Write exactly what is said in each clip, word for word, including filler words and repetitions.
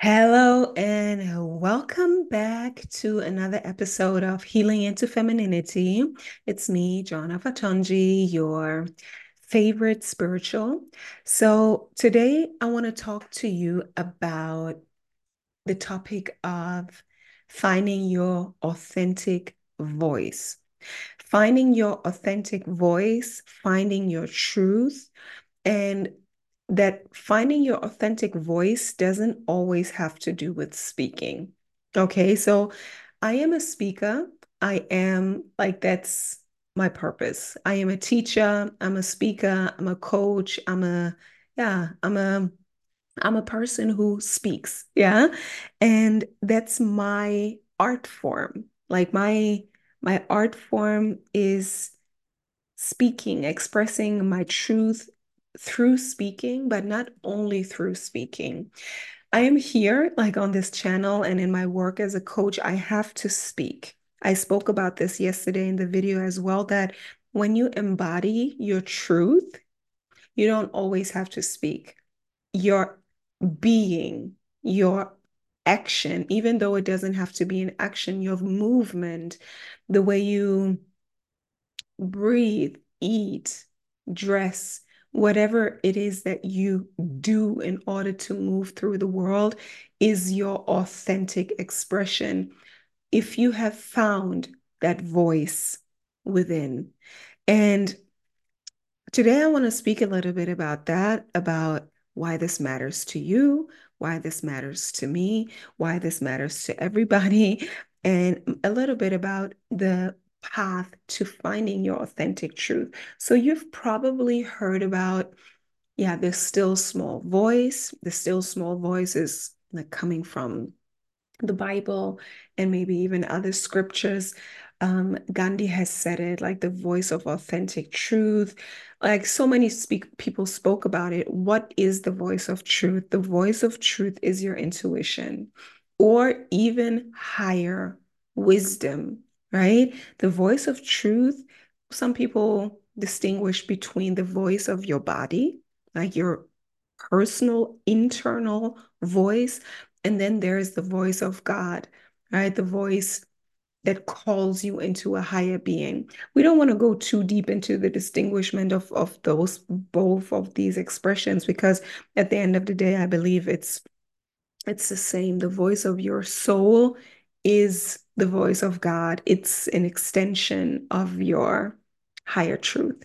Hello and welcome back to another episode of Healing into Femininity. It's me, Joanna Fatonji, your favorite spiritual. So today I want to talk to you about the topic of finding your authentic voice. Finding your authentic voice, finding your truth, and that finding your authentic voice doesn't always have to do with speaking. Okay, so I am a speaker. I am like, that's my purpose. I am a teacher. I'm a speaker. I'm a coach. I'm a, yeah, I'm a, I'm a person who speaks. Yeah. And that's my art form. Like my, my art form is speaking, expressing my truth through speaking, but not only through speaking. I am here, like on this channel and in my work as a coach, I have to speak. I spoke about this yesterday in the video as well, that when you embody your truth, you don't always have to speak. Your being, your action, even though it doesn't have to be an action, your movement, the way you breathe, eat, dress, whatever it is that you do in order to move through the world is your authentic expression. If you have found that voice within. And today I want to speak a little bit about that, about why this matters to you, why this matters to me, why this matters to everybody, and a little bit about the path to finding your authentic truth. So you've probably heard about, yeah, the still small voice. The still small voice is like coming from the Bible and maybe even other scriptures. Um, Gandhi has said it, like the voice of authentic truth. Like so many speak people spoke about it. What is the voice of truth? The voice of truth is your intuition, or even higher wisdom, right? The voice of truth, some people distinguish between the voice of your body, like your personal internal voice, and then there's the voice of God, right? The voice that calls you into a higher being. We don't want to go too deep into the distinguishment of, of those, both of these expressions, because at the end of the day, I believe it's it's the same. The voice of your soul is the voice of God. It's an extension of your higher truth.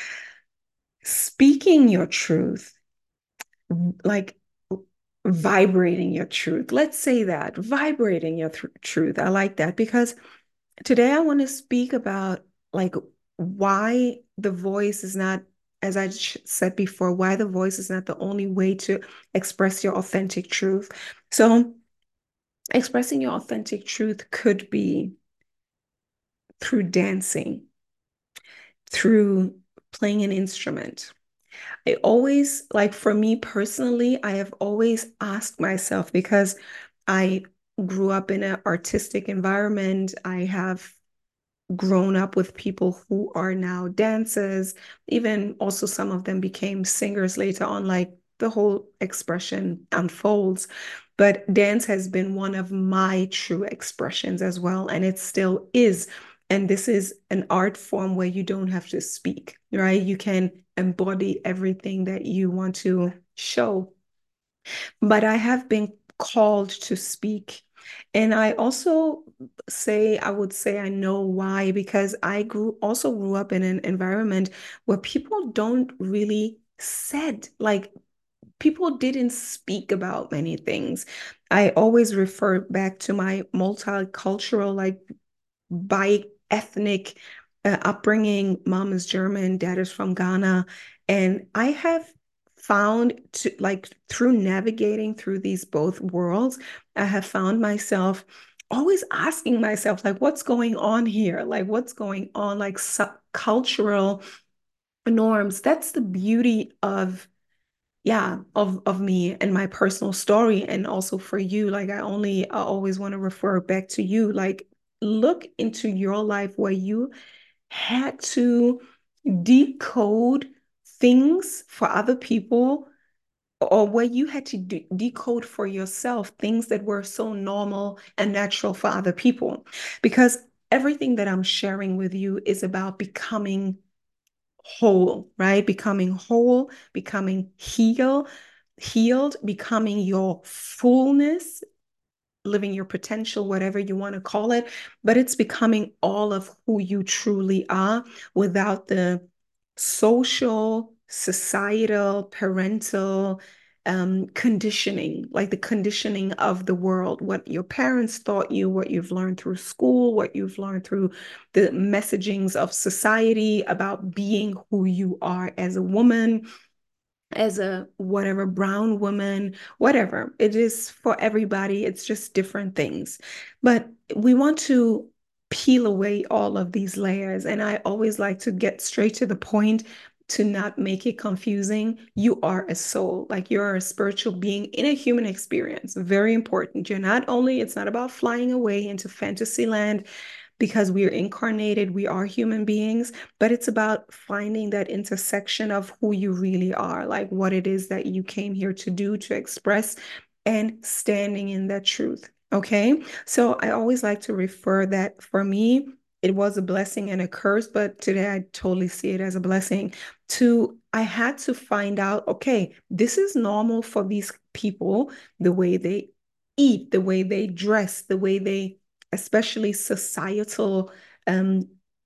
Speaking your truth, like vibrating your truth. Let's say that, vibrating your th- truth. I like that because today I want to speak about like why the voice is not, as I sh- said before, why the voice is not the only way to express your authentic truth. So, expressing your authentic truth could be through dancing, through playing an instrument. I always, like for me personally, I have always asked myself, because I grew up in an artistic environment. I have grown up with people who are now dancers, even also some of them became singers later on, like the whole expression unfolds. But dance has been one of my true expressions as well, and it still is. And this is an art form where you don't have to speak, right? You can embody everything that you want to show. But I have been called to speak. And I also say, I would say I know why, because I grew also grew up in an environment where people don't really said, like people didn't speak about many things. I always refer back to my multicultural, like by ethnic uh, upbringing. Mom is German, dad is from Ghana. And I have found to like through navigating through these both worlds, I have found myself always asking myself, like, what's going on here? Like, what's going on? Like, su- cultural norms. That's the beauty of yeah of of me and my personal story, and also for you. Like I only I always want to refer back to you, like look into your life where you had to decode things for other people or where you had to de decode for yourself things that were so normal and natural for other people. Because everything that I'm sharing with you is about becoming whole, right? Becoming whole, becoming heal, healed, becoming your fullness, living your potential, whatever you want to call it, but it's becoming all of who you truly are without the social, societal, parental um, conditioning, like the conditioning of the world, what your parents taught you, what you've learned through school, what you've learned through the messagings of society about being who you are as a woman, as a whatever brown woman, whatever. It is for everybody. It's just different things. But we want to peel away all of these layers. And I always like to get straight to the point to not make it confusing. You are a soul, like you're a spiritual being in a human experience. Very important. You're not only, it's not about flying away into fantasy land because we are incarnated, we are human beings, but it's about finding that intersection of who you really are, like what it is that you came here to do, to express, and standing in that truth. Okay. So I always like to refer that for me, it was a blessing and a curse, but today I totally see it as a blessing. To I had to find out, okay, this is normal for these people, the way they eat, the way they dress, the way they, especially societal um,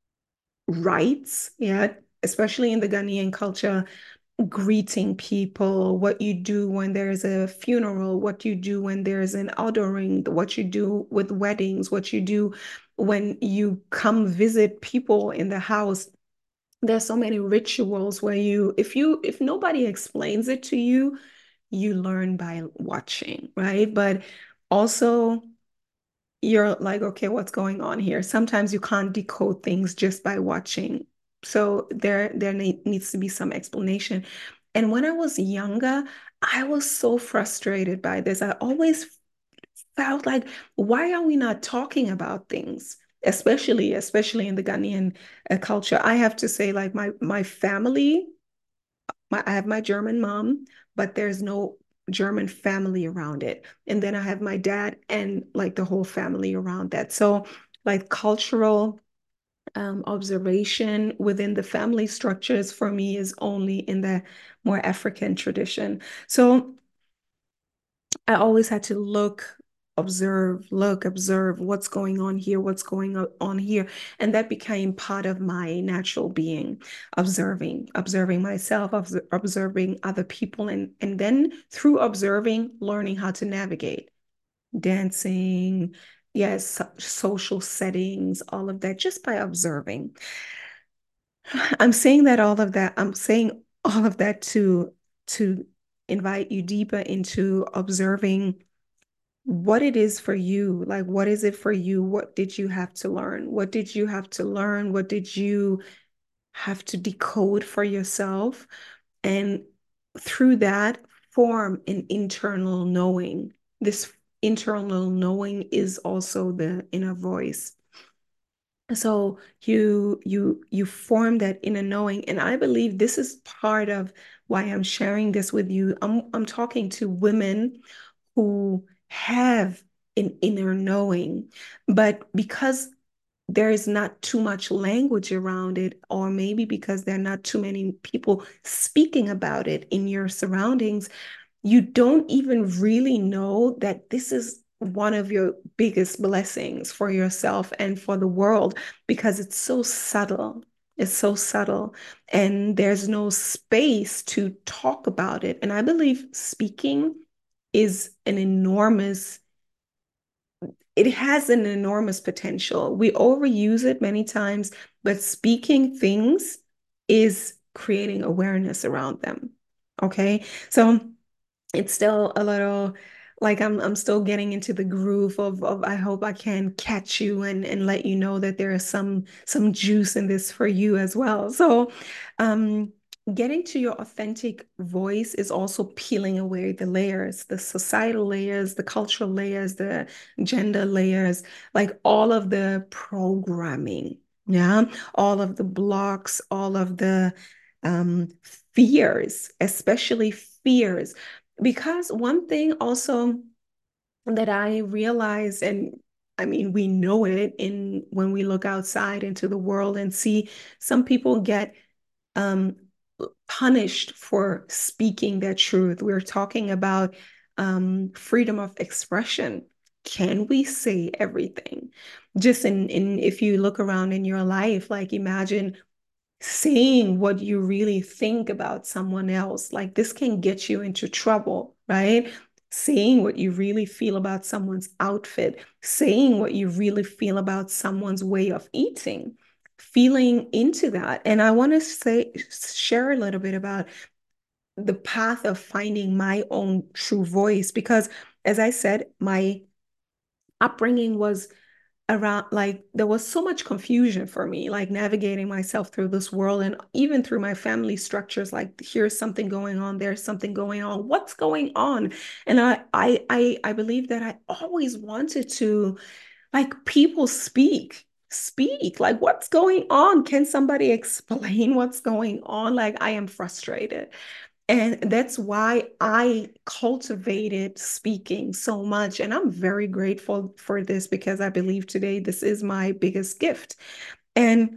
rights, yeah, especially in the Ghanaian culture, greeting people, what you do when there's a funeral, what you do when there's an outdooring, what you do with weddings, what you do when you come visit people in the house. There's so many rituals where you, if you, if nobody explains it to you, you learn by watching, right? But also you're like, okay, what's going on here? Sometimes you can't decode things just by watching. So there, there need, needs to be some explanation. And when I was younger, I was so frustrated by this. I always felt like, why are we not talking about things? Especially, especially in the Ghanaian uh, culture. I have to say, like my my family, my, I have my German mom, but there's no German family around it. And then I have my dad and like the whole family around that. So, like cultural um, observation within the family structures for me is only in the more African tradition. So, I always had to look, observe, look, observe what's going on here, what's going on here. And that became part of my natural being, observing, observing myself, observing other people, and, and then through observing, learning how to navigate, dancing, yes, social settings, all of that, just by observing. I'm saying that all of that, I'm saying all of that to to invite you deeper into observing what it is for you. Like, what is it for you? What did you have to learn? What did you have to learn? What did you have to decode for yourself? And through that, form an internal knowing. This internal knowing is also the inner voice. So you you you form that inner knowing, and I believe this is part of why I'm sharing this with you. I'm I'm talking to women who have an inner knowing, but because there is not too much language around it, or maybe because there are not too many people speaking about it in your surroundings, you don't even really know that this is one of your biggest blessings for yourself and for the world because it's so subtle. It's so subtle, and there's no space to talk about it. And I believe speaking is an enormous, it has an enormous potential. We overuse it many times, but speaking things is creating awareness around them. Okay. So it's still a little like I'm I'm still getting into the groove of of I hope I can catch you and and let you know that there is some some juice in this for you as well. So um getting to your authentic voice is also peeling away the layers, the societal layers, the cultural layers, the gender layers, like all of the programming. Yeah, all of the blocks, all of the um fears, especially fears because one thing also that I realize, and I mean, we know it in when we look outside into the world and see some people get um, punished for speaking their truth. We're talking about um, freedom of expression. Can we say everything? Just in, in if you look around in your life, like imagine saying what you really think about someone else. Like this can get you into trouble, right? Saying what you really feel about someone's outfit, saying what you really feel about someone's way of eating, feeling into that. And I want to say, share a little bit about the path of finding my own true voice, because as I said, my upbringing was around like there was so much confusion for me, like navigating myself through this world and even through my family structures, like here's something going on, there's something going on, what's going on. And i i i, I believe that I always wanted to, like, people speak speak like what's going on, can somebody explain what's going on, like I am frustrated. And that's why I cultivated speaking so much. And I'm very grateful for this because I believe today this is my biggest gift. And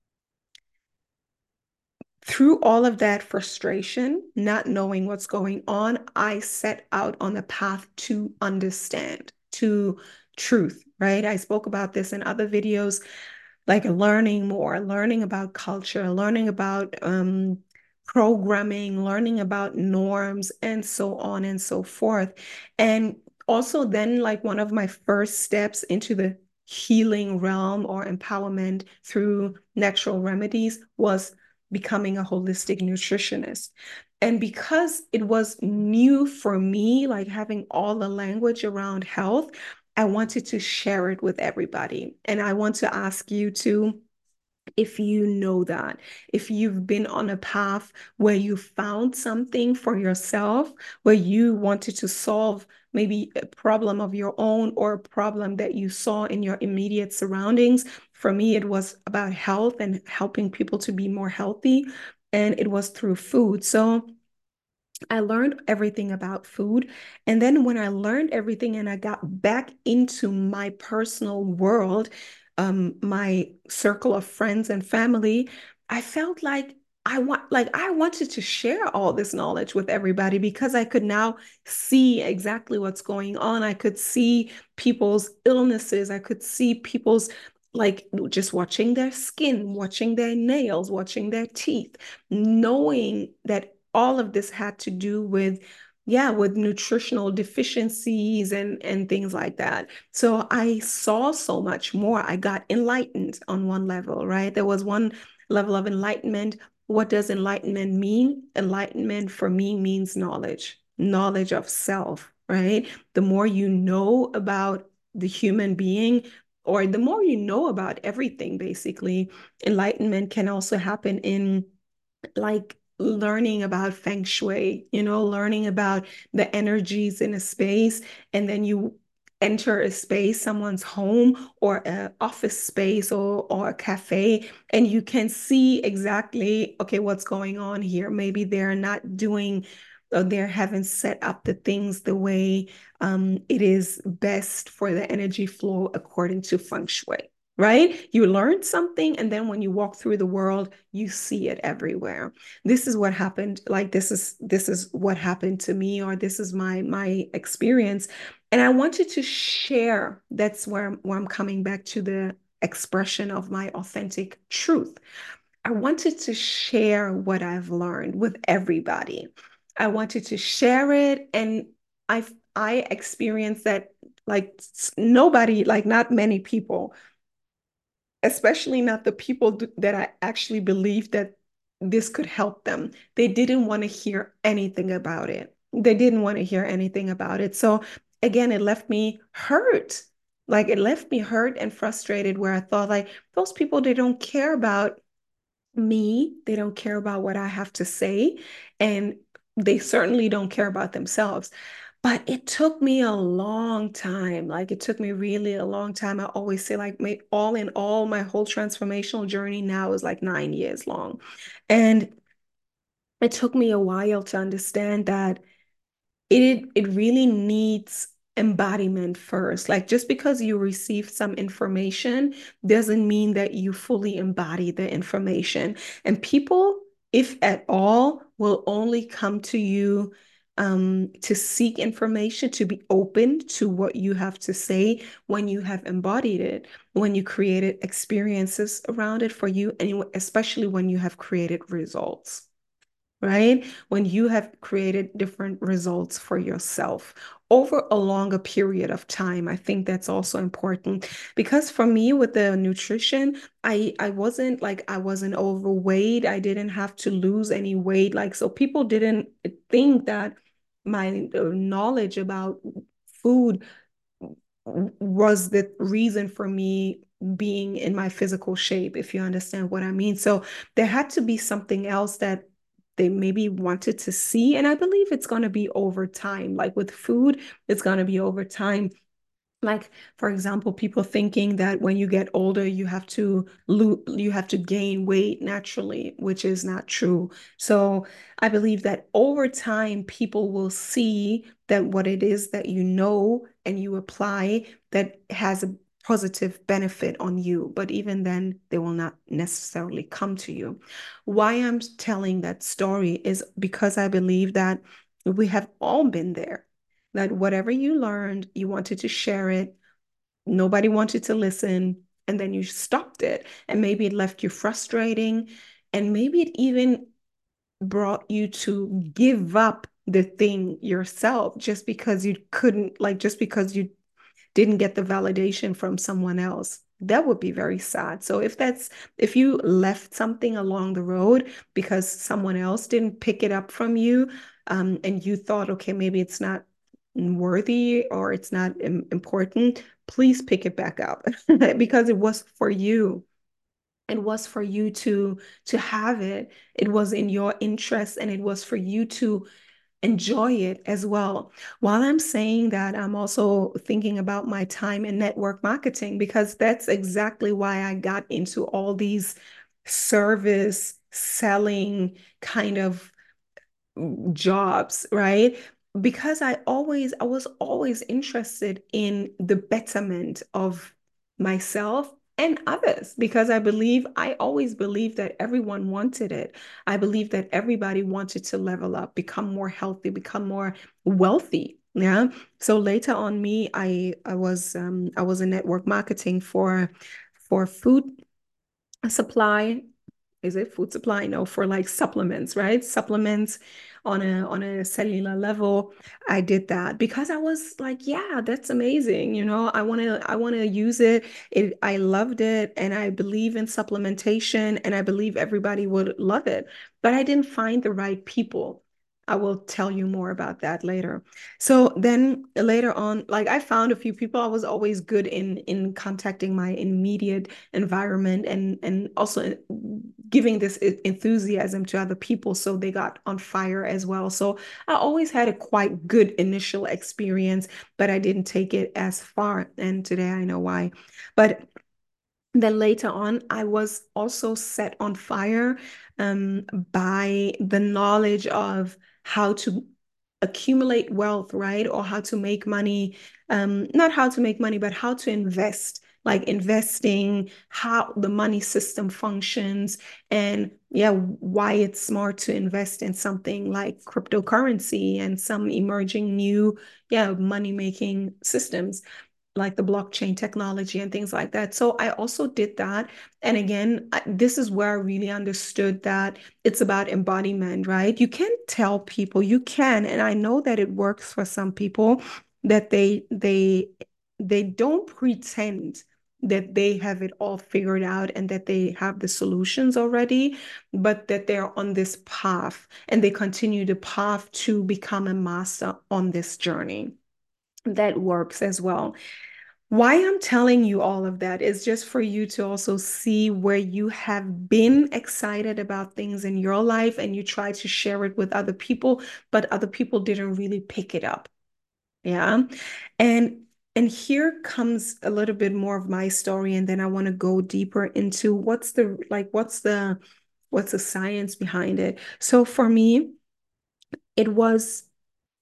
through all of that frustration, not knowing what's going on, I set out on a path to understand, to truth, right? I spoke about this in other videos, like learning more, learning about culture, learning about um, programming, learning about norms, and so on and so forth. And also, then, like, one of my first steps into the healing realm or empowerment through natural remedies was becoming a holistic nutritionist. And because it was new for me, like having all the language around health, I wanted to share it with everybody. And I want to ask you to, if you know that, if you've been on a path where you found something for yourself, where you wanted to solve maybe a problem of your own or a problem that you saw in your immediate surroundings. For me, it was about health and helping people to be more healthy, and it was through food. So I learned everything about food. And then when I learned everything and I got back into my personal world, um, my circle of friends and family, I felt like I want like I wanted to share all this knowledge with everybody because I could now see exactly what's going on. I could see people's illnesses. I could see people's, like, just watching their skin, watching their nails, watching their teeth, knowing that all of this had to do with, yeah, with nutritional deficiencies and and things like that. So I saw so much more. I got enlightened on one level, right? There was one level of enlightenment. What does enlightenment mean? Enlightenment for me means knowledge, knowledge of self, right? The more you know about the human being, or the more you know about everything, basically, enlightenment can also happen in, like, learning about feng shui, you know, learning about the energies in a space, and then you enter a space, someone's home or an office space or or a cafe, and you can see exactly, okay, what's going on here. Maybe they're not doing, or they haven't set up the things the way um, it is best for the energy flow according to feng shui. Right? You learn something, and then when you walk through the world, you see it everywhere. This is what happened. Like this is this is what happened to me, or this is my my experience. And I wanted to share. That's where, where I'm coming back to the expression of my authentic truth. I wanted to share what I've learned with everybody. I wanted to share it, and I I experienced that, like, nobody, like not many people, especially not the people that I actually believed that this could help them. They didn't want to hear anything about it. They didn't want to hear anything about it. So again, it left me hurt. Like it left me hurt and frustrated, where I thought, like, those people, they don't care about me. They don't care about what I have to say. And they certainly don't care about themselves. But it took me a long time. Like it took me really a long time. I always say, like, my, all in all, my whole transformational journey now is like nine years long. And it took me a while to understand that it it really needs embodiment first. Like just because you receive some information doesn't mean that you fully embody the information. And people, if at all, will only come to you um, to seek information, to be open to what you have to say when you have embodied it, when you created experiences around it for you, and especially when you have created results, right? When you have created different results for yourself over a longer period of time. I think that's also important because for me with the nutrition, I I wasn't like I wasn't overweight. I didn't have to lose any weight. Like so people didn't think that my uh, knowledge about food was the reason for me being in my physical shape, if you understand what I mean. So there had to be something else that they maybe wanted to see. And I believe it's going to be over time. Like with food, it's going to be over time. Like, for example, people thinking that when you get older, you have to lo- you have to gain weight naturally, which is not true. So I believe that over time, people will see that what it is that you know and you apply that has a positive benefit on you. But even then, they will not necessarily come to you. Why I'm telling that story is because I believe that we have all been there, that whatever you learned, you wanted to share it. Nobody wanted to listen. And then you stopped it. And maybe it left you frustrating. And maybe it even brought you to give up the thing yourself just because you couldn't, like, just because you didn't get the validation from someone else. That would be very sad. So if that's if you left something along the road because someone else didn't pick it up from you, um, and you thought, okay, maybe it's not worthy or it's not important, please pick it back up because it was for you. It was for you to to have it. It was in your interest and it was for you to enjoy it as well. While I'm saying that, I'm also thinking about my time in network marketing because that's exactly why I got into all these service selling kind of jobs, right? Because I always, I was always interested in the betterment of myself and others because I believe, I always believed that everyone wanted it. I believe that everybody wanted to level up, become more healthy, become more wealthy. Yeah. So later on me, I I was um I was in network marketing for for food supply. Is it food supply? No, for like supplements, right? Supplements on a on a cellular level. I did that because I was like, yeah, that's amazing. You know, I want to I want to use it. It I loved it and I believe in supplementation and I believe everybody would love it. But I didn't find the right people. I will tell you more about that later. So then later on, like I found a few people. I was always good in in contacting my immediate environment and and also giving this enthusiasm to other people so they got on fire as well. So I always had a quite good initial experience, but I didn't take it as far. And today I know why. But then later on, I was also set on fire um, by the knowledge of how to accumulate wealth, right? Or how to make money. Um, not how to make money, but how to invest, like investing, how the money system functions, and yeah, why it's smart to invest in something like cryptocurrency and some emerging new, yeah, money making systems like the blockchain technology and things like that. So I also did that. And again, I, this is where I really understood that it's about embodiment, right? You can tell people, you can, and I know that it works for some people that they they they don't pretend that they have it all figured out and that they have the solutions already, but that they're on this path and they continue the path to become a master on this journey. That works as well. Why I'm telling you all of that is just for you to also see where you have been excited about things in your life and you try to share it with other people, but other people didn't really pick it up. Yeah. And and here comes a little bit more of my story, and then I want to go deeper into what's the like what's the what's the science behind it. So for me, it was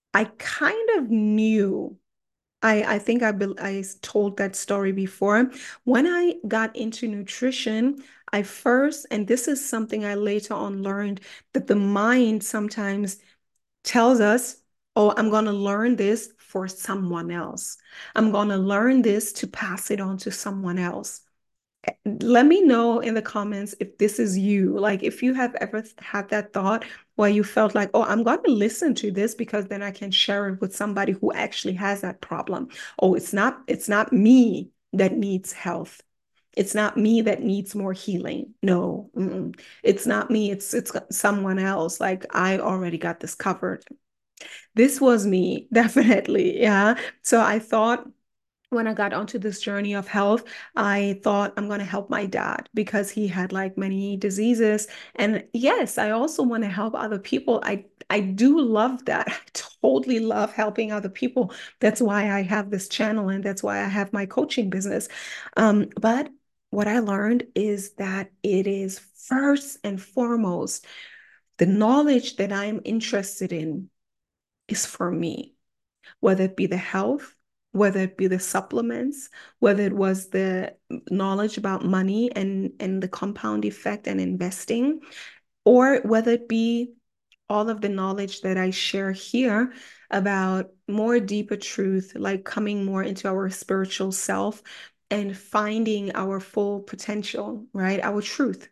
I kind of knew. I, I think I, bel I told that story before. When I got into nutrition, I first, and this is something I later on learned, that the mind sometimes tells us, oh, I'm going to learn this for someone else. I'm going to learn this to pass it on to someone else. Let me know in the comments if this is you. Like, if you have ever had that thought where you felt like, oh, I'm going to listen to this because then I can share it with somebody who actually has that problem. Oh, it's not, it's not me that needs health. It's not me that needs more healing. No, mm-mm. It's not me. It's it's someone else. Like, I already got this covered. This was me, definitely. Yeah. So I thought when I got onto this journey of health, I thought I'm going to help my dad because he had like many diseases. And yes, I also want to help other people. I I do love that. I totally love helping other people. That's why I have this channel and that's why I have my coaching business. Um, but what I learned is that it is first and foremost the knowledge that I'm interested in is for me, whether it be the health, whether it be the supplements, whether it was the knowledge about money and, and the compound effect and investing, or whether it be all of the knowledge that I share here about more deeper truth, like coming more into our spiritual self and finding our full potential, right? Our truth.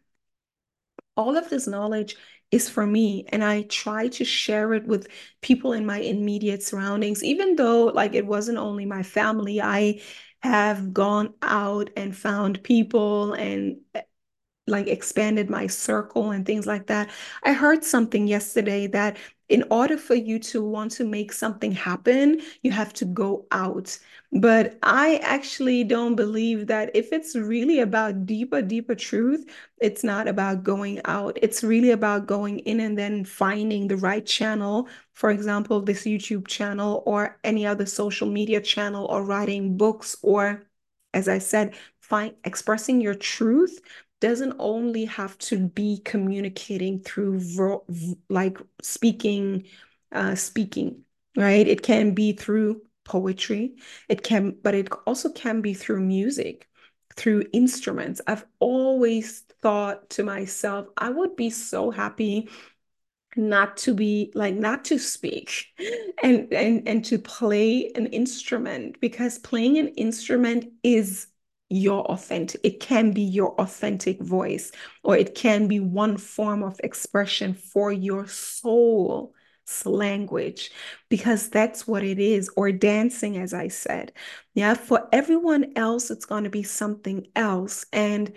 All of this knowledge is for me, and I try to share it with people in my immediate surroundings, even though like it wasn't only my family. I have gone out and found people and like expanded my circle and things like that. I heard something yesterday that in order for you to want to make something happen, you have to go out. But I actually don't believe that if it's really about deeper, deeper truth, it's not about going out. It's really about going in and then finding the right channel. For example, this YouTube channel or any other social media channel or writing books or, as I said, find expressing your truth doesn't only have to be communicating through ver- like speaking, uh, speaking, right? It can be through poetry. It can, but it also can be through music, through instruments. I've always thought to myself, I would be so happy not to be like not to speak and and and to play an instrument because playing an instrument is your authentic it can be your authentic voice or it can be one form of expression for your soul's language because that's what it is, or dancing, as I said. Yeah, for everyone else it's going to be something else, and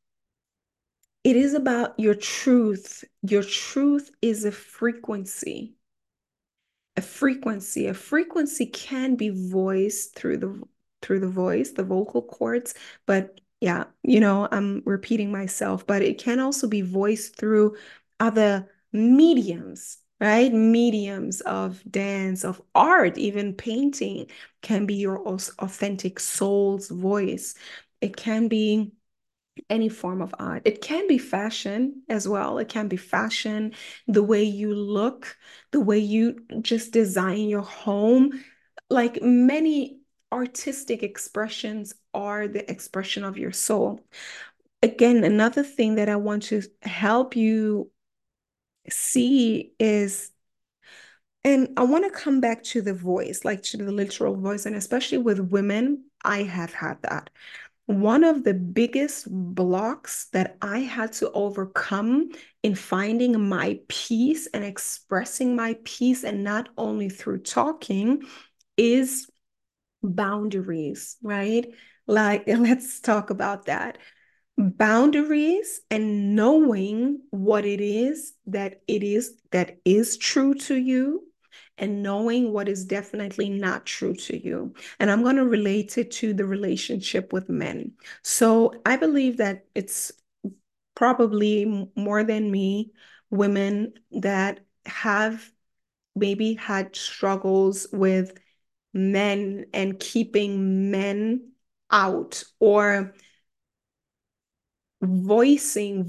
it is about your truth. Your truth is a frequency. A frequency. A frequency can be voiced through the through the voice, the vocal cords, but yeah, you know, I'm repeating myself, but it can also be voiced through other mediums, right? Mediums of dance, of art, even painting can be your authentic soul's voice. It can be any form of art. It can be fashion as well. It can be fashion, the way you look, the way you just design your home. Like many artistic expressions are the expression of your soul. Again, another thing that I want to help you see is, and I want to come back to the voice, like to the literal voice, and especially with women, I have had that. One of the biggest blocks that I had to overcome in finding my peace and expressing my peace, and not only through talking, is boundaries, right? Like, let's talk about that. Boundaries and knowing what it is that it is that is true to you and knowing what is definitely not true to you. And I'm going to relate it to the relationship with men. So I believe that it's probably more than me, women that have maybe had struggles with men and keeping men out, or voicing,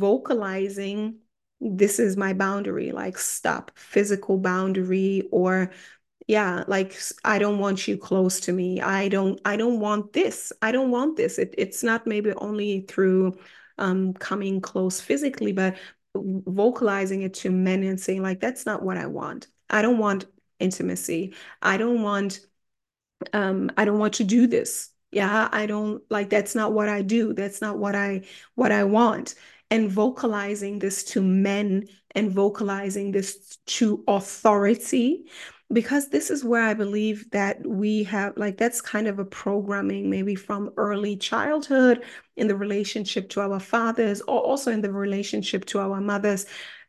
vocalizing, this is my boundary, like stop, physical boundary, or Yeah, like I don't want you close to me. I don't I don't want this. I don't want this. It, it's not maybe only through um coming close physically, but vocalizing it to men and saying like that's not what I want. I don't want intimacy. I don't want um I don't want to do this. Yeah, I don't like that's not what I do. That's not what I what I want. And vocalizing this to men and vocalizing this to authority, because this is where I believe that we have like that's kind of a programming maybe from early childhood in the relationship to our fathers or also in the relationship to our mothers,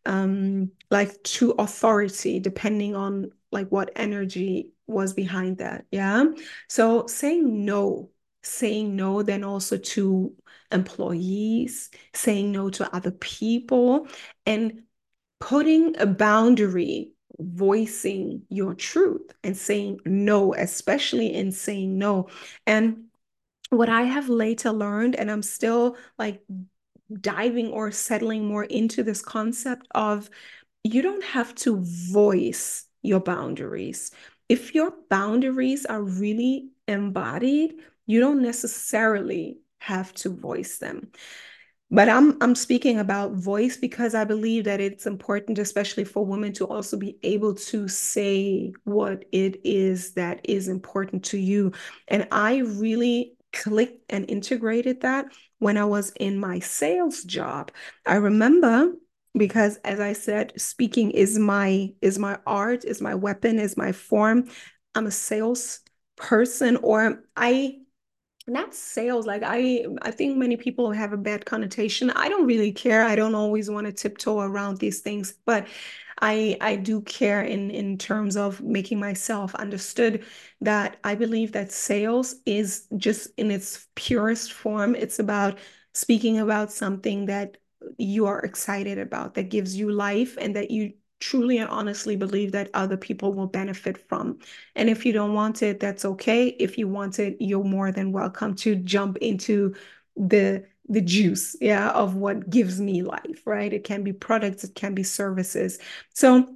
um like to authority depending on like what energy was behind that. Yeah. So saying no, saying no, then also to employees, saying no to other people, and putting a boundary, voicing your truth and saying no, especially in saying no. And what I have later learned, and I'm still like diving or settling more into this concept of you don't have to voice your boundaries. If your boundaries are really embodied, you don't necessarily have to voice them. But I'm I'm speaking about voice because I believe that it's important, especially for women, to also be able to say what it is that is important to you. And I really clicked and integrated that when I was in my sales job. I remember because as I said, speaking is my is my art, is my weapon, is my form. I'm a sales person, or I not sales. Like I, I think many people have a bad connotation. I don't really care. I don't always want to tiptoe around these things, but I, I do care in in terms of making myself understood that I believe that sales is just in its purest form. It's about speaking about something that you are excited about, that gives you life, and that you truly and honestly believe that other people will benefit from. And if you don't want it, that's okay. If you want it, you're more than welcome to jump into the the juice, yeah, of what gives me life, right? It can be products, it can be services. So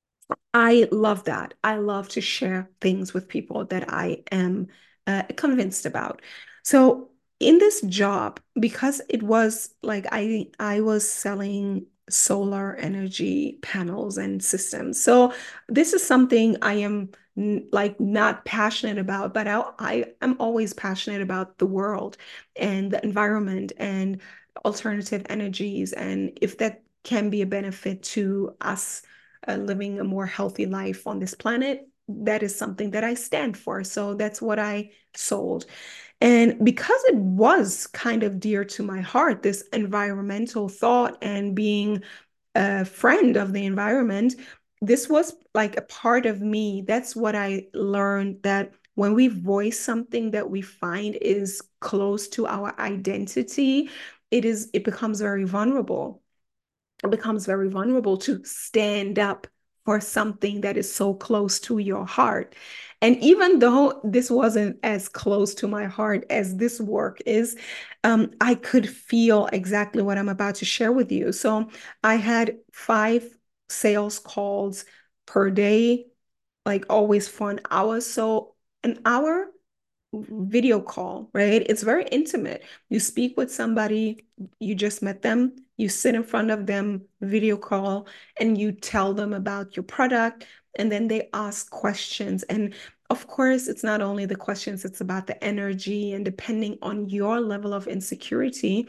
I love that. I love to share things with people that I am uh, convinced about. So in this job, because it was like I I was selling solar energy panels and systems. So this is something I am n- like not passionate about, but I, I am always passionate about the world and the environment and alternative energies, and if that can be a benefit to us uh, living a more healthy life on this planet, that is something that I stand for. So that's what I sold. And because it was kind of dear to my heart, this environmental thought and being a friend of the environment, this was like a part of me. That's what I learned, that when we voice something that we find is close to our identity, it is it becomes very vulnerable. It becomes very vulnerable to stand up for something that is so close to your heart. And even though this wasn't as close to my heart as this work is, um, I could feel exactly what I'm about to share with you. So I had five sales calls per day, like always for an hour. So an hour video call, right? It's very intimate. You speak with somebody, you just met them, you sit in front of them, video call, and you tell them about your product, and then they ask questions. And of course, it's not only the questions, it's about the energy. And depending on your level of insecurity,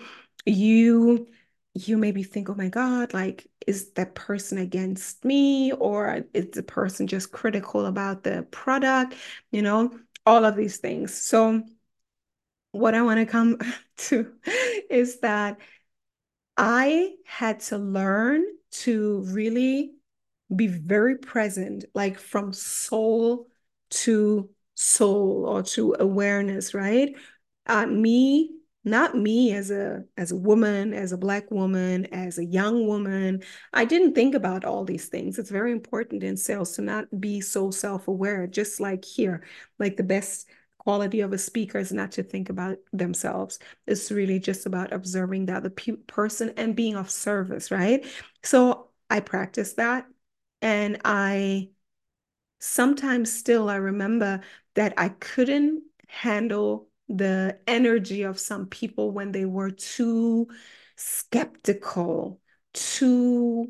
you you maybe think, oh my God, like, is that person against me? Or is the person just critical about the product? You know, all of these things. So, what I want to come to is that I had to learn to really be very present, like from soul to soul or to awareness, right? Uh, me, not me as a as a woman, as a Black woman, as a young woman. I didn't think about all these things. It's very important in sales to not be so self-aware, just like here, like the best quality of a speaker is not to think about themselves. It's really just about observing the other pe person and being of service, right? So I practiced that, and I sometimes still I remember that I couldn't handle the energy of some people when they were too skeptical, too,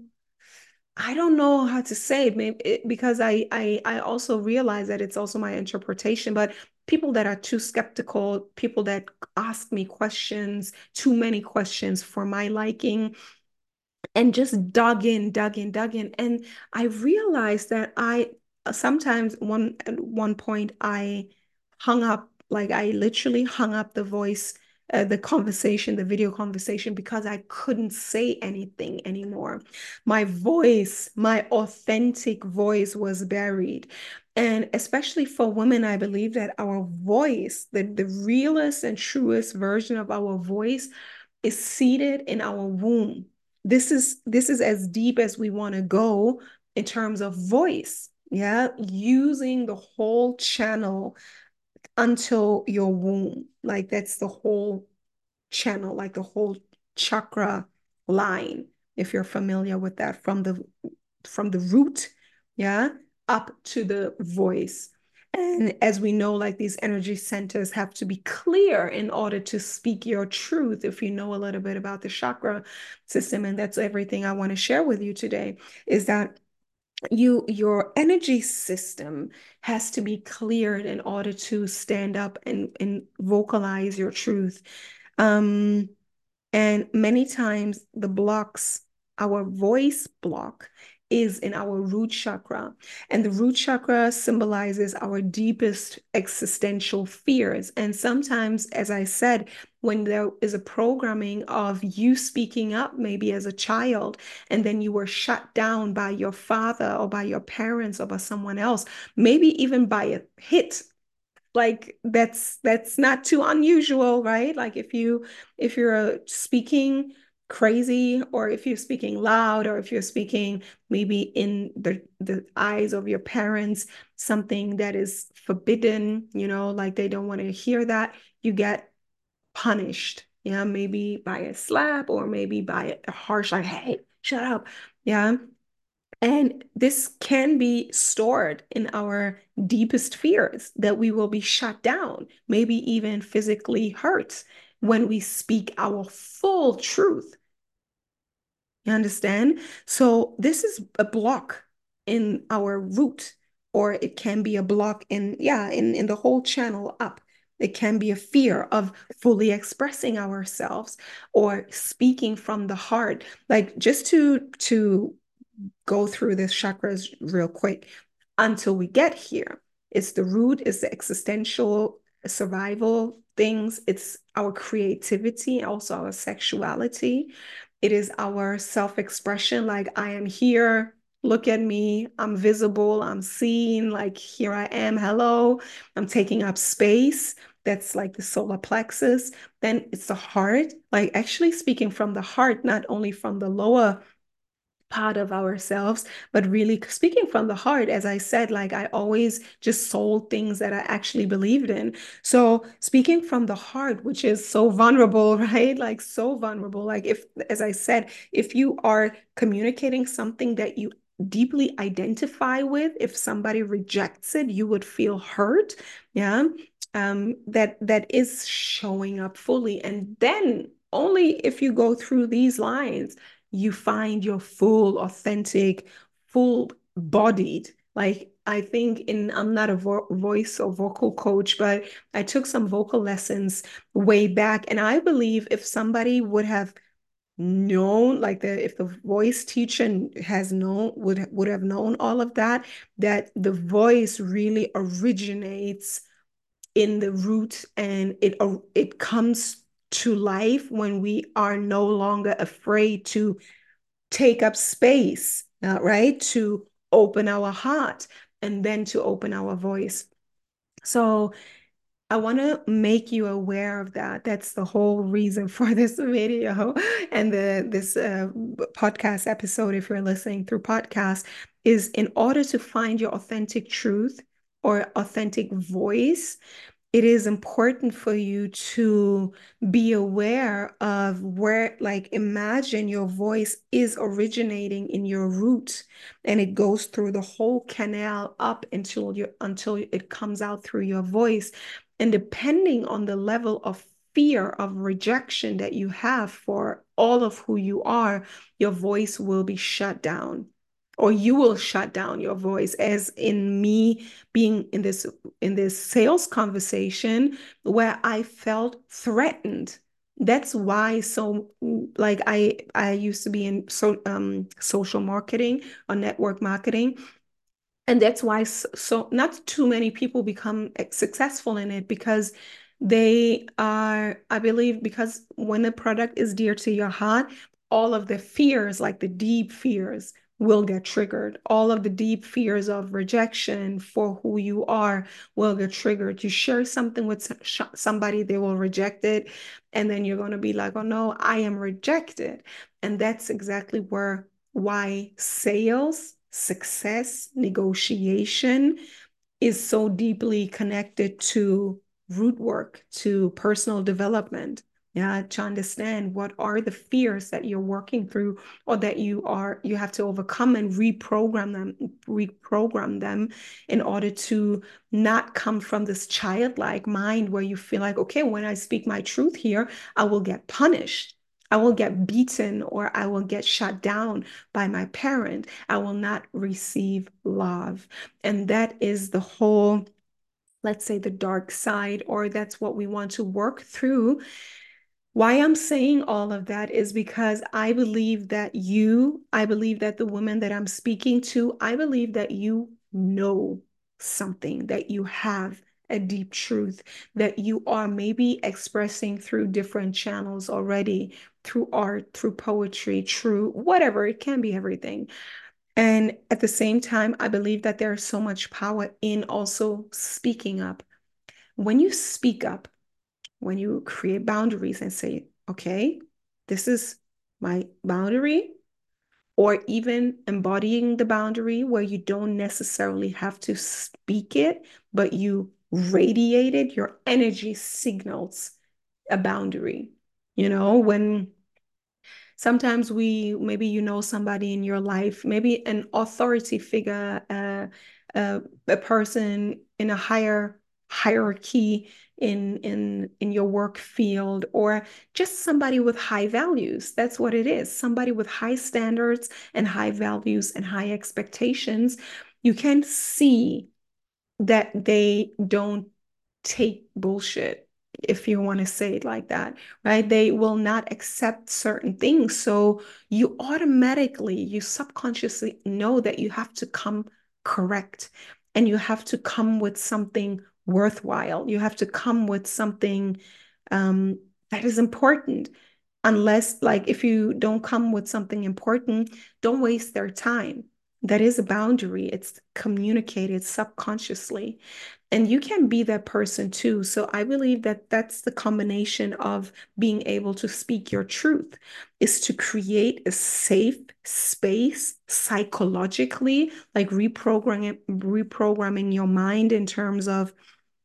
I don't know how to say it, maybe it, because I, I I also realize that it's also my interpretation, but people that are too skeptical, people that ask me questions, too many questions for my liking, and just dug in, dug in, dug in. And I realized that I sometimes one at one point I hung up, like I literally hung up the voice, uh, the conversation, the video conversation, because I couldn't say anything anymore. My voice, my authentic voice was buried. And especially for women, I believe that our voice, the, the realest and truest version of our voice, is seated in our womb. This is this is as deep as we want to go in terms of voice. Yeah, using the whole channel until your womb. Like that's the whole channel, like the whole chakra line, if you're familiar with that, from the from the root, yeah, up to the voice. And as we know, like these energy centers have to be clear in order to speak your truth. If you know a little bit about the chakra system, and that's everything I want to share with you today, is that you your energy system has to be cleared in order to stand up and, and vocalize your truth. Um, and many times the blocks, our voice block is in our root chakra. And the root chakra symbolizes our deepest existential fears. And sometimes, as I said, when there is a programming of you speaking up, maybe as a child, and then you were shut down by your father or by your parents or by someone else, maybe even by a hit, like that's that's not too unusual, right? Like if you if you're uh, speaking crazy, or if you're speaking loud, or if you're speaking maybe in the the eyes of your parents something that is forbidden, you know, like they don't want to hear that, you get punished. Yeah, maybe by a slap, or maybe by a harsh like, hey, shut up. Yeah. And this can be stored in our deepest fears, that we will be shut down, maybe even physically hurt when we speak our full truth. You understand? So this is a block in our root, or it can be a block in, yeah, in, in the whole channel up. It can be a fear of fully expressing ourselves or speaking from the heart. Like just to to go through this chakras real quick until we get here. It's the root, it's the existential survival things, it's our creativity, also our sexuality. It is our self-expression, like I am here, look at me, I'm visible, I'm seen, like here I am, hello, I'm taking up space. That's like the solar plexus. Then it's the heart, like actually speaking from the heart, not only from the lower part of ourselves, but really speaking from the heart. As I said, like I always just sold things that I actually believed in. So speaking from the heart, which is so vulnerable, right? Like so vulnerable. Like if, as I said, if you are communicating something that you deeply identify with, if somebody rejects it, you would feel hurt. Yeah. Um, that that is showing up fully. And then only if you go through these lines you find your full, authentic, full bodied. Like I think in, I'm not a vo voice or vocal coach, but I took some vocal lessons way back. And I believe if somebody would have known, like the if the voice teacher has known, would would have known all of that, that the voice really originates in the root, and it it comes to life when we are no longer afraid to take up space, uh, right? To open our heart and then to open our voice. So I want to make you aware of that. That's the whole reason for this video and the this uh, podcast episode. If you're listening through podcast, is in order to find your authentic truth or authentic voice, it is important for you to be aware of where, like, imagine your voice is originating in your root and it goes through the whole canal up until you until it comes out through your voice. And depending on the level of fear of rejection that you have for all of who you are, your voice will be shut down. Or you will shut down your voice, as in me being in this in this sales conversation where I felt threatened. That's why, so like I I used to be in so um social marketing or network marketing, and that's why so, so not too many people become successful in it, because they are, I believe, because when the product is dear to your heart, all of the fears, like the deep fears, will get triggered. All of the deep fears of rejection for who you are will get triggered. You share something with somebody, they will reject it. And then you're going to be like, oh no, I am rejected. And that's exactly where why sales, success, negotiation is so deeply connected to root work, to personal development. Yeah, to understand what are the fears that you're working through, or that you are you have to overcome and reprogram them, reprogram them in order to not come from this childlike mind where you feel like, okay, when I speak my truth here, I will get punished. I will get beaten, or I will get shut down by my parent. I will not receive love. And that is the whole, let's say, the dark side, or that's what we want to work through. Why I'm saying all of that is because I believe that you, I believe that the woman that I'm speaking to, I believe that you know something, that you have a deep truth that you are maybe expressing through different channels already, through art, through poetry, through whatever, it can be everything. And at the same time, I believe that there is so much power in also speaking up. When you speak up, when you create boundaries and say, okay, this is my boundary, or even embodying the boundary where you don't necessarily have to speak it, but you radiate it, your energy signals a boundary. You know, when sometimes we, maybe you know somebody in your life, maybe an authority figure, uh, uh, a person in a higher hierarchy in in in your work field, or just somebody with high values. That's what it is. Somebody with high standards and high values and high expectations. You can see that they don't take bullshit, if you want to say it like that, right? They will not accept certain things. So you automatically, you subconsciously know that you have to come correct, and you have to come with something worthwhile. You have to come with something um, that is important. Unless, like, if you don't come with something important, don't waste their time. That is a boundary. It's communicated subconsciously. And you can be that person too. So I believe that that's the combination of being able to speak your truth, is to create a safe space psychologically, like reprogramming, reprogramming your mind in terms of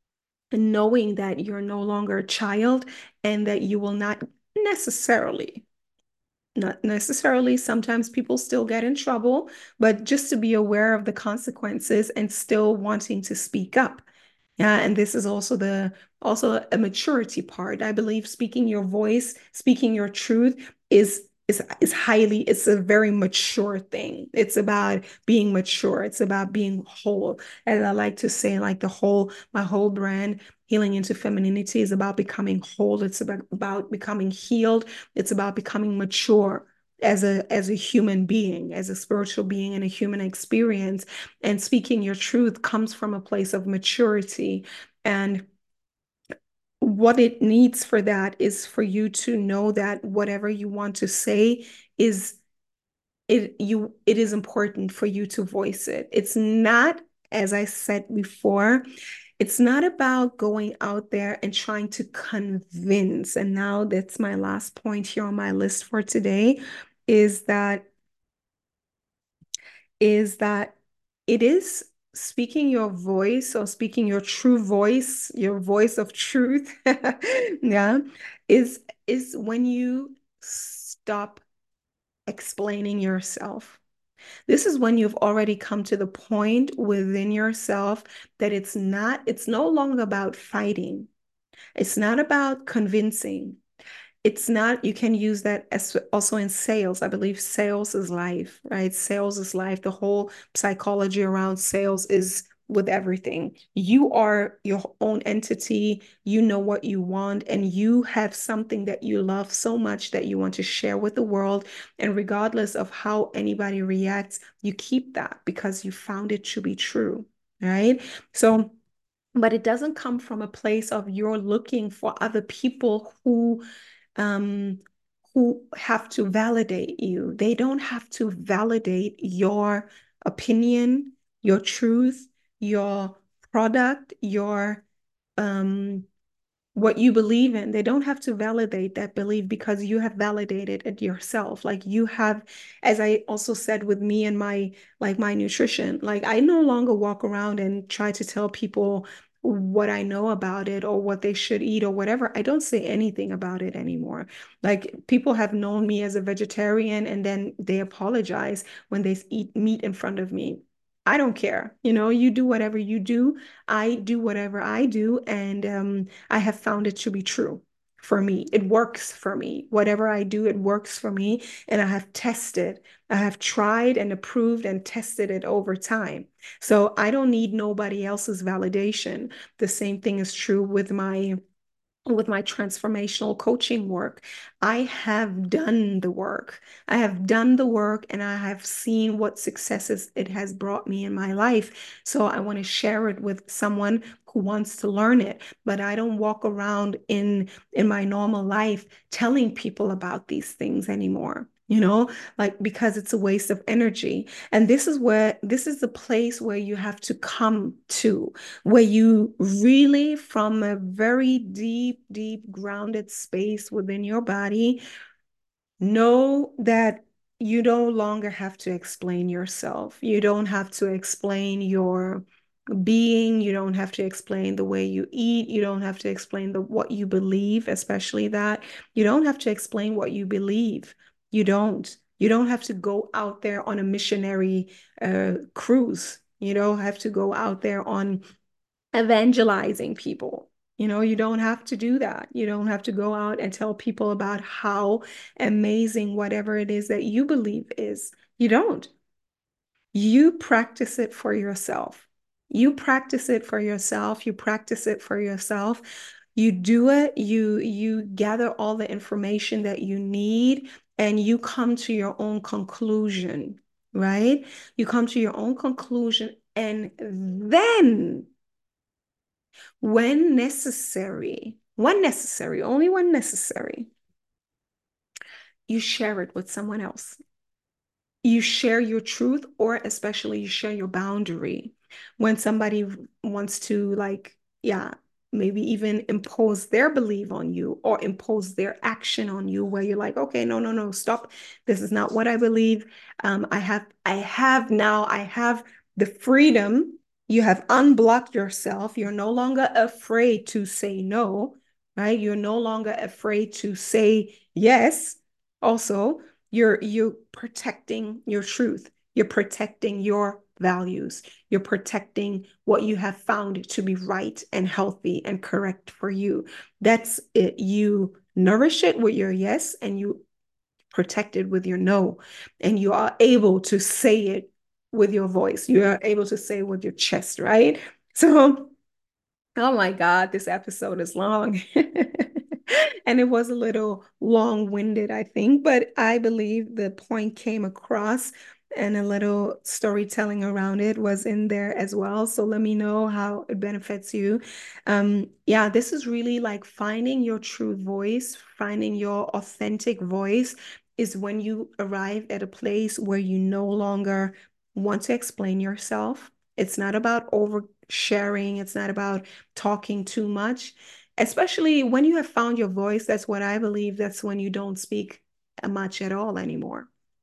knowing that you're no longer a child, and that you will not necessarily not necessarily. Sometimes people still get in trouble, but just to be aware of the consequences and still wanting to speak up. Yeah, and this is also the also a maturity part. I believe speaking your voice, speaking your truth is is is highly, it's a very mature thing. It's about being mature. It's about being whole. As I like to say, like the whole, my whole brand, Healing into Femininity, is about becoming whole. It's about, about becoming healed. It's about becoming mature as a as a human being, as a spiritual being and a human experience. And speaking your truth comes from a place of maturity. And what it needs for that is for you to know that whatever you want to say is it you it is important for you to voice it. It's not, as I said before, it's not about going out there and trying to convince. And now that's my last point here on my list for today, is that is that it is speaking your voice or speaking your true voice, your voice of truth, yeah, is is when you stop explaining yourself. This is when you've already come to the point within yourself that it's not, it's no longer about fighting. It's not about convincing. It's not, you can use that as also in sales. I believe sales is life, right? Sales is life. The whole psychology around sales is with everything. You are your own entity. You know what you want, and you have something that you love so much that you want to share with the world. And regardless of how anybody reacts, you keep that because you found it to be true, right? So, but it doesn't come from a place of you're looking for other people who um, who have to validate you. They don't have to validate your opinion, your truth, your product, your um, what you believe in. They don't have to validate that belief because you have validated it yourself. Like you have, as I also said with me and my like my nutrition, like I no longer walk around and try to tell people what I know about it or what they should eat or whatever. I don't say anything about it anymore. Like people have known me as a vegetarian and then they apologize when they eat meat in front of me. I don't care. You know, you do whatever you do. I do whatever I do. And um, I have found it to be true for me. It works for me. Whatever I do, it works for me. And I have tested, I have tried and approved and tested it over time. So I don't need nobody else's validation. The same thing is true with my with my transformational coaching work. I have done the work. I have done the work and I have seen what successes it has brought me in my life. So I want to share it with someone who wants to learn it. But I don't walk around in in my normal life telling people about these things anymore. You know, like because it's a waste of energy. And this is where this is the place where you have to come to where you really, from a very deep, deep, grounded space within your body, know that you no longer have to explain yourself. You don't have to explain your being. You don't have to explain the way you eat. You don't have to explain the what you believe, especially that. You don't have to explain what you believe. You don't. You don't have to go out there on a missionary uh, cruise. You don't have to go out there on evangelizing people. You know, you don't have to do that. You don't have to go out and tell people about how amazing whatever it is that you believe is. You don't. You practice it for yourself. You practice it for yourself. You practice it for yourself. You do it, you you gather all the information that you need and you come to your own conclusion, right? You come to your own conclusion and then when necessary, when necessary, only when necessary, you share it with someone else. You share your truth, or especially you share your boundary. When somebody wants to, like, yeah, maybe even impose their belief on you or impose their action on you, where you're like, okay, no, no, no, stop. This is not what I believe. Um, I have, I have now, I have the freedom. You have unblocked yourself. You're no longer afraid to say no, right? You're no longer afraid to say yes. Also, you're you're protecting your truth. You're protecting your values. You're protecting what you have found to be right and healthy and correct for you. That's it. You nourish it with your yes and you protect it with your no. And you are able to say it with your voice. You are able to say it with your chest, right? So oh my God, this episode is long. And it was a little long-winded, I think, but I believe the point came across and a little storytelling around it was in there as well. So let me know how it benefits you. Um, yeah, this is really like finding your true voice, finding your authentic voice is when you arrive at a place where you no longer want to explain yourself. It's not about oversharing. It's not about talking too much, especially when you have found your voice. That's what I believe. That's when you don't speak much at all anymore.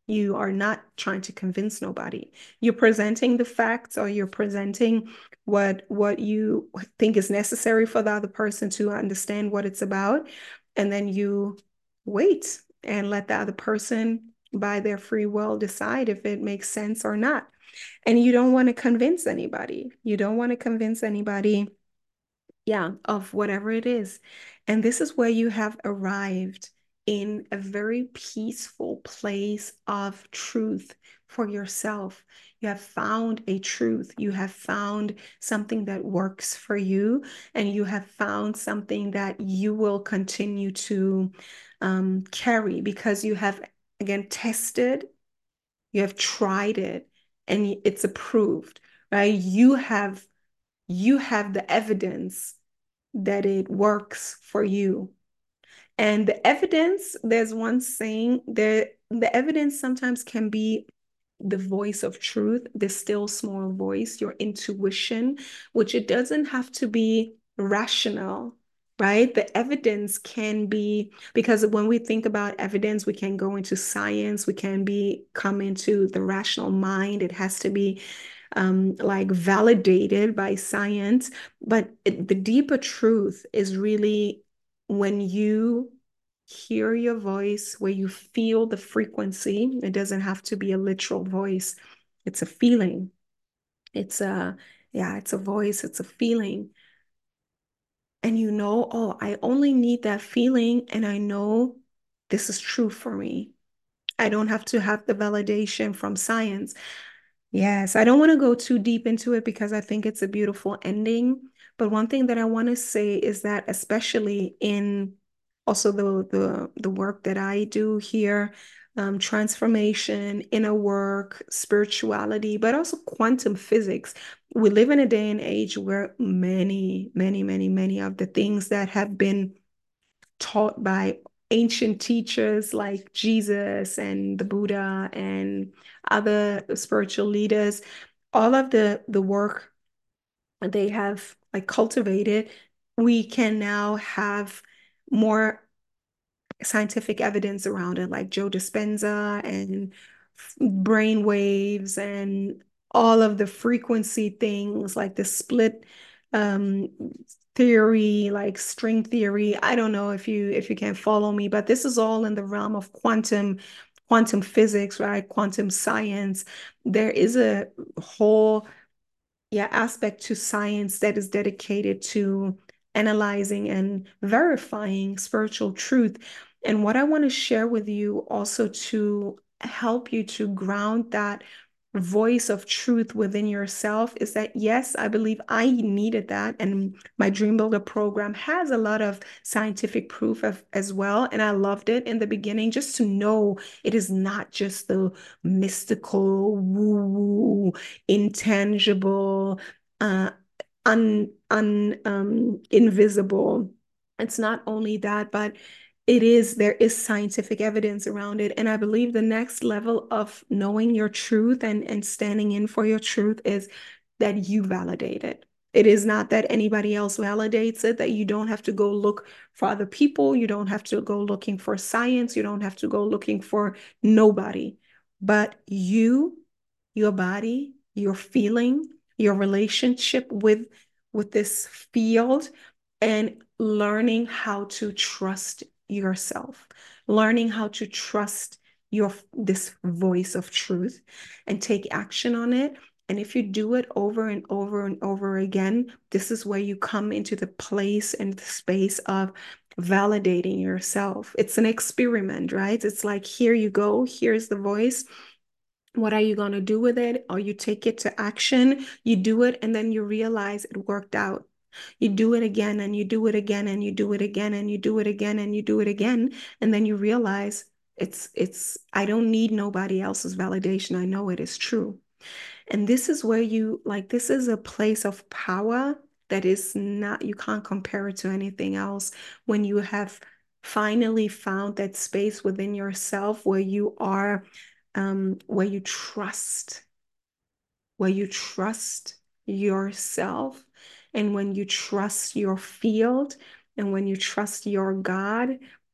You are not trying to convince nobody. You're presenting the facts, or you're presenting what what you think is necessary for the other person to understand what it's about. And then you wait and let the other person, by their free will, decide if it makes sense or not. And you don't want to convince anybody. You don't want to convince anybody, yeah, of whatever it is. And this is where you have arrived in a very peaceful place of truth for yourself. You have found a truth. You have found something that works for you, and you have found something that you will continue to um, carry because you have, again, tested, you have tried it, and it's approved, right? You have you have the evidence that it works for you. And the evidence, there's one saying there, the evidence sometimes can be the voice of truth, the still small voice, your intuition, which it doesn't have to be rational, right? The evidence can be, because when we think about evidence, we can go into science, we can be come into the rational mind. It has to be um, like validated by science. But it, the deeper truth is really when you hear your voice, where you feel the frequency. It doesn't have to be a literal voice. It's a feeling. It's a, yeah, it's a voice, it's a feeling. And you know, oh, I only need that feeling, and I know this is true for me. I don't have to have the validation from science. Yes, I don't want to go too deep into it because I think it's a beautiful ending. But one thing that I want to say is that, especially in also the the the work that I do here, um, transformation, inner work, spirituality, but also quantum physics. We live in a day and age where many, many, many, many of the things that have been taught by ancient teachers like Jesus and the Buddha and other spiritual leaders, all of the the work they have like cultivated, we can now have more scientific evidence around it, like Joe Dispenza and brain waves and all of the frequency things, like the split um, theory, like string theory. I don't know if you if you can follow me, but this is all in the realm of quantum quantum physics, right? Quantum science. There is a whole, yeah, aspect to science that is dedicated to analyzing and verifying spiritual truth. And what I want to share with you also to help you to ground that voice of truth within yourself is that, yes, I believe I needed that. And my Dream Builder program has a lot of scientific proof of, as well. And I loved it in the beginning, just to know it is not just the mystical, woo-woo, intangible, uh, un, un, um, invisible. It's not only that, but it is, there is scientific evidence around it. And I believe the next level of knowing your truth and, and standing in for your truth is that you validate it. It is not that anybody else validates it, that you don't have to go look for other people. You don't have to go looking for science. You don't have to go looking for nobody. But you, your body, your feeling, your relationship with, with this field, and learning how to trust yourself, learning how to trust your this voice of truth and take action on it. And if you do it over and over and over again, this is where you come into the place and the space of validating yourself. It's an experiment, right? It's like, here you go, here's the voice. What are you going to do with it? Or you take it to action, you do it, and then you realize it worked out. You do it again, and you do it again, and you do it again, and you do it again, and you do it again. And then you realize it's, it's, I don't need nobody else's validation. I know it is true. And this is where you, like, this is a place of power that is not, you can't compare it to anything else. When you have finally found that space within yourself where you are, um, where you trust, where you trust yourself, and when you trust your field, and when you trust your God,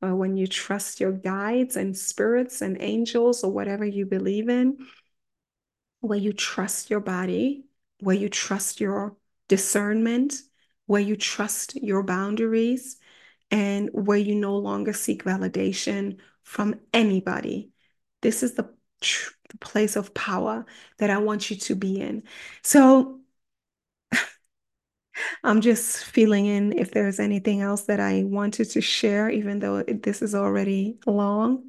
or when you trust your guides and spirits and angels or whatever you believe in, where you trust your body, where you trust your discernment, where you trust your boundaries, and where you no longer seek validation from anybody. This is the, tr- the place of power that I want you to be in. So I'm just feeling in if there's anything else that I wanted to share, even though it, this is already long.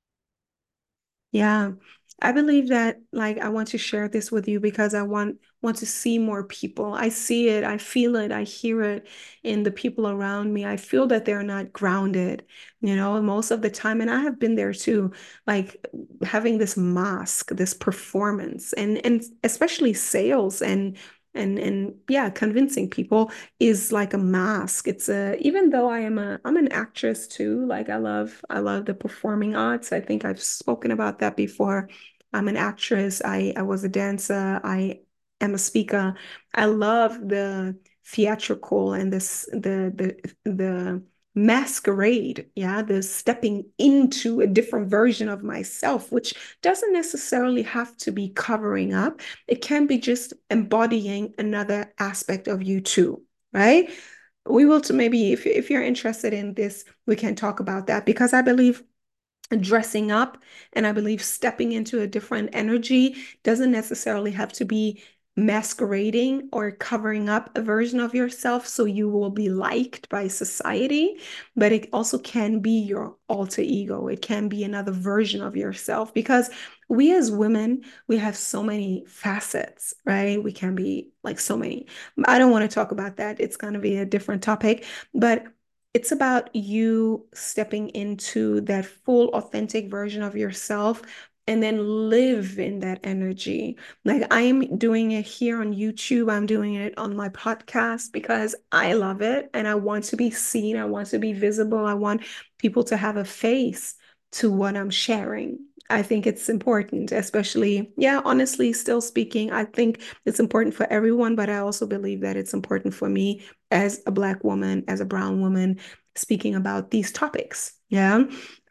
Yeah. I believe that like I want to share this with you because I want want to see more people. I see it, I feel it, I hear it in the people around me. I feel that they're not grounded, you know, most of the time. And I have been there too, like having this mask, this performance, and and especially sales and and and yeah, convincing people is like a mask. It's a even though I am a I'm an actress too. Like I love I love the performing arts. I think I've spoken about that before. I'm an actress. I I was a dancer. I am a speaker. I love the theatrical and this the the the masquerade, yeah, the stepping into a different version of myself, which doesn't necessarily have to be covering up. It can be just embodying another aspect of you too, right? We will to maybe if if you're interested in this, we can talk about that because I believe dressing up and I believe stepping into a different energy doesn't necessarily have to be masquerading or covering up a version of yourself so you will be liked by society, but it also can be your alter ego. It can be another version of yourself because we as women, we have so many facets, right? We can be like so many. I don't want to talk about that. It's going to be a different topic, but it's about you stepping into that full, authentic version of yourself and then live in that energy. Like I'm doing it here on YouTube, I'm doing it on my podcast because I love it and I want to be seen, I want to be visible, I want people to have a face to what I'm sharing. I think it's important, especially, yeah, honestly, still speaking, I think it's important for everyone, but I also believe that it's important for me as a Black woman, as a brown woman, speaking about these topics. Yeah.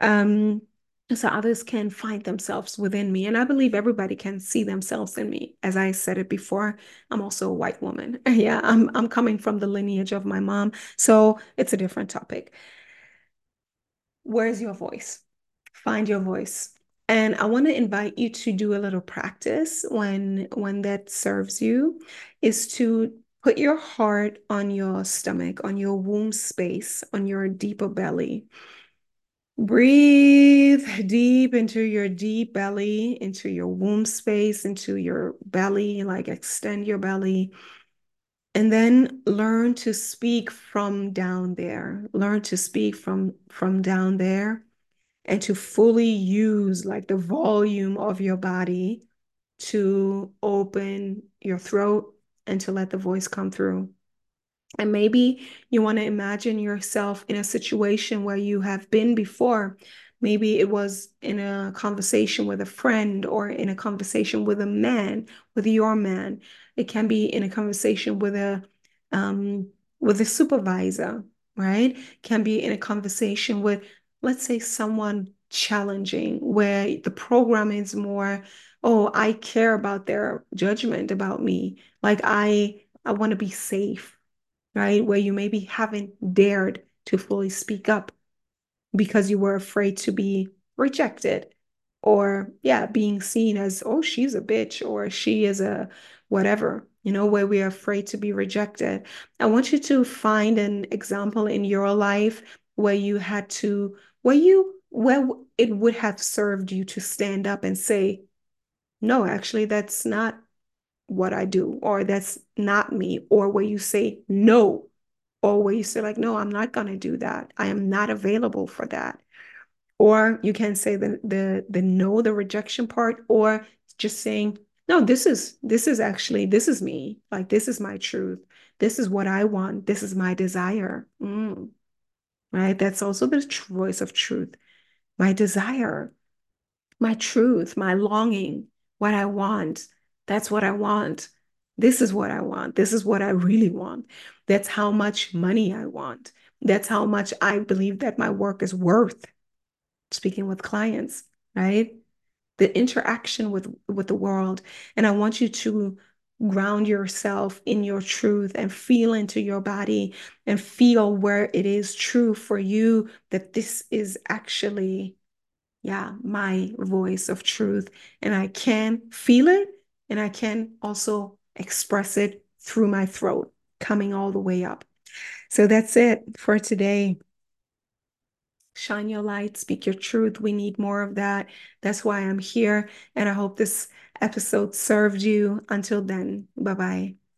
Um, so others can find themselves within me. And I believe everybody can see themselves in me. As I said it before, I'm also a white woman. Yeah, I'm I'm coming from the lineage of my mom. So it's a different topic. Where's your voice? Find your voice. And I want to invite you to do a little practice when when that serves you, is to put your heart on your stomach, on your womb space, on your deeper belly. Breathe deep into your deep belly, into your womb space, into your belly, like extend your belly. And then learn to speak from down there. Learn to speak from from down there and to fully use like the volume of your body to open your throat and to let the voice come through. And maybe you want to imagine yourself in a situation where you have been before. Maybe it was in a conversation with a friend or in a conversation with a man, with your man. It can be in a conversation with a um, with a supervisor, right? Can be in a conversation with, let's say, someone challenging, where the program is more, oh, I care about their judgment about me. Like I I want to be safe, right? Where you maybe haven't dared to fully speak up because you were afraid to be rejected or, yeah, being seen as, oh, she's a bitch or she is a whatever, you know, where we are afraid to be rejected. I want you to find an example in your life where you had to, where you, where it would have served you to stand up and say, no, actually, that's not what I do, or that's not me, or where you say no, or where you say, like, no, I'm not going to do that. I am not available for that. Or you can say the the the no, the rejection part, or just saying, no, this is this is actually this is me. Like this is my truth. This is what I want. This is my desire. Mm, right? That's also the voice of truth. My desire, my truth, my longing, what I want. That's what I want. This is what I want. This is what I really want. That's how much money I want. That's how much I believe that my work is worth. Speaking with clients, right? The interaction with with the world. And I want you to ground yourself in your truth and feel into your body and feel where it is true for you that this is actually, yeah, my voice of truth. And I can feel it and I can also express it through my throat, coming all the way up. So that's it for today. Shine your light, speak your truth. We need more of that. That's why I'm here. And I hope this episode served you. Until then, bye bye.